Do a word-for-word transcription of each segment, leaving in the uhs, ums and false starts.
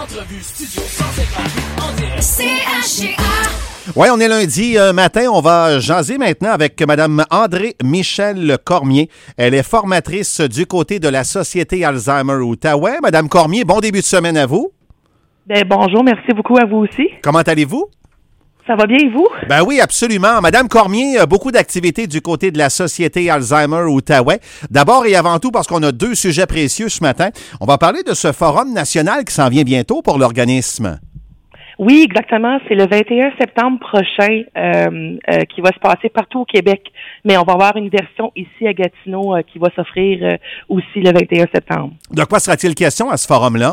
Entrevue studio cent cinquante-huit en direct. C H G A. Oui, on est lundi euh, matin. On va jaser maintenant avec Mme André-Michelle Cormier. Elle est formatrice du côté de la Société Alzheimer Outaouais. Mme Cormier, bon début de semaine à vous. Ben, bonjour, merci beaucoup à vous aussi. Comment allez-vous? Ça va bien et vous? Ben oui, absolument. Madame Cormier, a beaucoup d'activités du côté de la Société Alzheimer Outaouais. D'abord et avant tout, parce qu'on a deux sujets précieux ce matin, on va parler de ce forum national qui s'en vient bientôt pour l'organisme. Oui, exactement. C'est le vingt et un septembre prochain euh, euh, qui va se passer partout au Québec. Mais on va avoir une version ici à Gatineau euh, qui va s'offrir euh, aussi le vingt et un septembre. De quoi sera-t-il question à ce forum-là?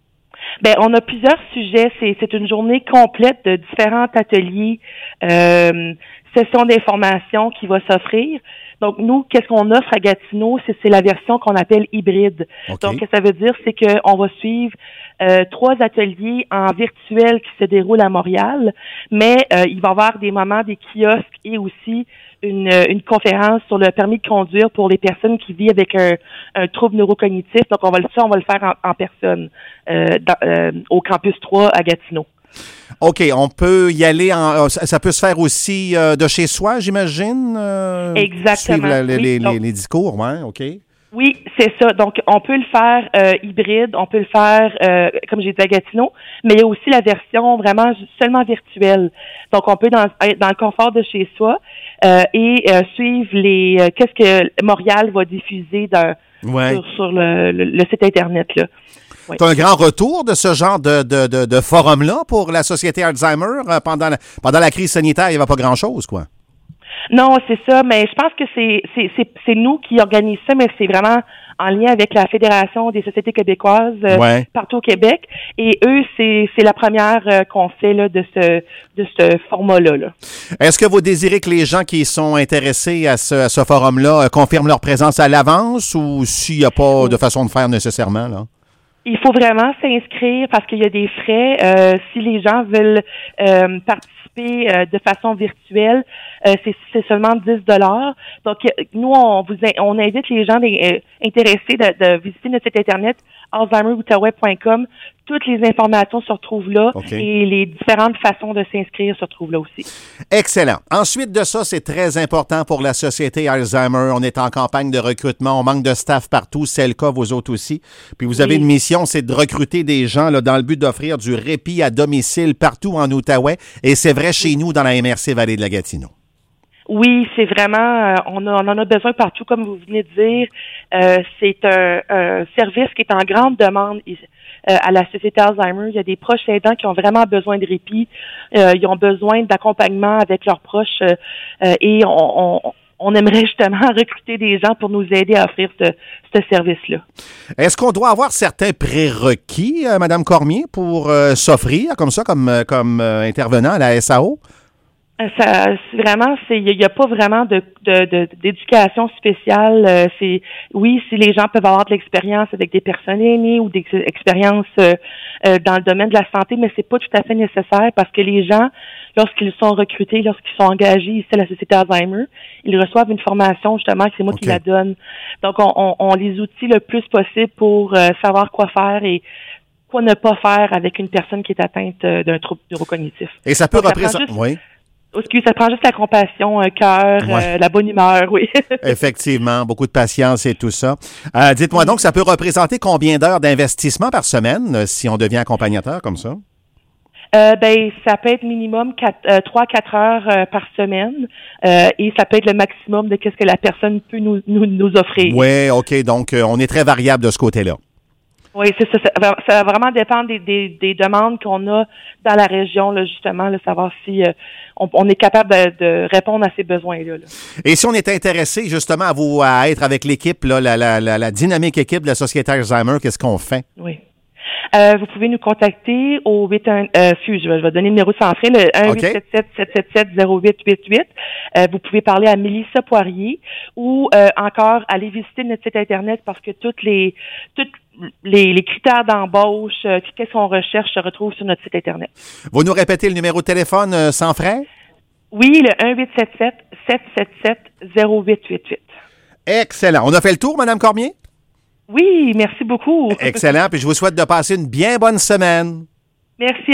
Ben, on a plusieurs sujets. C'est, c'est une journée complète de différents ateliers, euh, sessions d'information qui va s'offrir. Donc, nous, qu'est-ce qu'on offre à Gatineau? C'est, c'est la version qu'on appelle hybride. Okay. Donc, ce que ça veut dire, c'est qu'on va suivre euh, trois ateliers en virtuel qui se déroulent à Montréal, mais euh, il va y avoir des moments, des kiosques et aussi une, une conférence sur le permis de conduire pour les personnes qui vivent avec un, un trouble neurocognitif. Donc, on va le ça, on va le faire en, en personne euh, dans, euh, au campus trois à Gatineau. OK, on peut y aller, en, ça peut se faire aussi euh, de chez soi, j'imagine? Euh, Exactement. Suivre la, les, oui. les, Donc, les, les discours, oui, OK. Oui, c'est ça. Donc, on peut le faire euh, hybride, on peut le faire, euh, comme j'ai dit, à Gatineau, mais il y a aussi la version vraiment seulement virtuelle. Donc, on peut dans, être dans le confort de chez soi euh, et euh, suivre les euh, qu'est-ce que Montréal va diffuser dans, ouais. sur, sur le, le, le site Internet, là. Oui. C'est un grand retour de ce genre de, de, de, de forum-là pour la Société Alzheimer. Pendant la, pendant la crise sanitaire, il n'y avait pas grand-chose, quoi. Non, c'est ça, mais je pense que c'est, c'est, c'est, c'est nous qui organisons ça, mais c'est vraiment en lien avec la Fédération des sociétés québécoises euh, ouais. partout au Québec. Et eux, c'est, c'est la première euh, qu'on fait là, de ce, de ce format-là. Là. Est-ce que vous désirez que les gens qui sont intéressés à ce, à ce forum-là euh, confirment leur présence à l'avance ou s'il n'y a pas de façon de faire nécessairement, là? Il faut vraiment s'inscrire parce qu'il y a des frais. Euh, si les gens veulent euh, participer euh, de façon virtuelle, euh, c'est, c'est seulement dix dollars. Donc, nous, on vous on invite les gens euh, intéressés de, de visiter notre site Internet alzheimer outaouais point com. Toutes les informations se retrouvent là okay. et les différentes façons de s'inscrire se retrouvent là aussi. Excellent. Ensuite de ça, c'est très important pour la Société Alzheimer. On est en campagne de recrutement. On manque de staff partout. C'est le cas, vous autres aussi. Puis vous avez oui. une mission, c'est de recruter des gens là, dans le but d'offrir du répit à domicile partout en Outaouais. Et c'est vrai chez nous, dans la M R C Vallée de la Gatineau. Oui, c'est vraiment, euh, on, a, on en a besoin partout, comme vous venez de dire. Euh, c'est un, un service qui est en grande demande euh, à la Société Alzheimer. Il y a des proches aidants qui ont vraiment besoin de répit. Euh, ils ont besoin d'accompagnement avec leurs proches euh, euh, et on, on, on aimerait justement recruter des gens pour nous aider à offrir ce, ce service-là. Est-ce qu'on doit avoir certains prérequis, euh, Mme Cormier, pour euh, s'offrir comme ça, comme, comme euh, intervenant à la S A O? Ça, c'est vraiment, c'est, il n'y a pas vraiment de, de, de d'éducation spéciale. Euh, c'est, oui, si les gens peuvent avoir de l'expérience avec des personnes aînées ou des expériences euh, euh, dans le domaine de la santé, mais c'est pas tout à fait nécessaire parce que les gens, lorsqu'ils sont recrutés, lorsqu'ils sont engagés ici à la Société Alzheimer, ils reçoivent une formation justement, c'est moi okay. qui la donne. Donc, on, on, on les outille le plus possible pour euh, savoir quoi faire et quoi ne pas faire avec une personne qui est atteinte euh, d'un trouble neurocognitif. Et ça peut représenter, oui. Excuse, ça prend juste la compassion, un cœur, ouais. euh, la bonne humeur, oui. Effectivement, beaucoup de patience et tout ça. Euh, dites-moi donc, ça peut représenter combien d'heures d'investissement par semaine euh, si on devient accompagnateur comme ça? Euh, ben, ça peut être minimum trois à quatre heures euh, par semaine euh, et ça peut être le maximum de ce que la personne peut nous, nous, nous offrir. Oui, OK. Donc, euh, on est très variable de ce côté-là. Oui, c'est ça. Ça, ça va vraiment dépendre des, des, des demandes qu'on a dans la région, là, justement, là, savoir si euh, on, on est capable de, de répondre à ces besoins-là. Là. Et si on est intéressé, justement, à vous à être avec l'équipe, là, la, la, la, la dynamique équipe de la Société Alzheimer, qu'est-ce qu'on fait? Oui. Euh, vous pouvez nous contacter au huit un euh, excuse, je vais donner le numéro sans frais, le un huit sept sept sept sept sept zéro huit huit huit. Euh, vous pouvez parler à Mélissa Poirier ou euh, encore aller visiter notre site Internet parce que toutes les toutes les, les critères d'embauche, euh, qu'est-ce qu'on recherche se retrouvent sur notre site Internet. Vous nous répétez le numéro de téléphone euh, sans frais? Oui, le un huit sept sept sept sept sept zéro huit huit huit. Excellent. On a fait le tour, Mme Cormier? Oui, merci beaucoup. Excellent. Puis je vous souhaite de passer une bien bonne semaine. Merci.